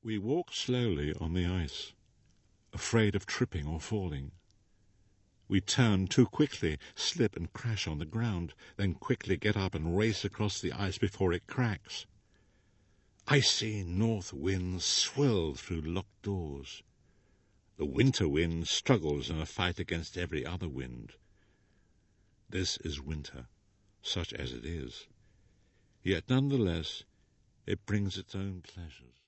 We walk slowly on the ice, afraid of tripping or falling. We turn too quickly, slip and crash on the ground, then quickly get up and race across the ice before it cracks. Icy north winds swirl through locked doors. The winter wind struggles in a fight against every other wind. This is winter, such as it is. Yet nonetheless, it brings its own pleasures.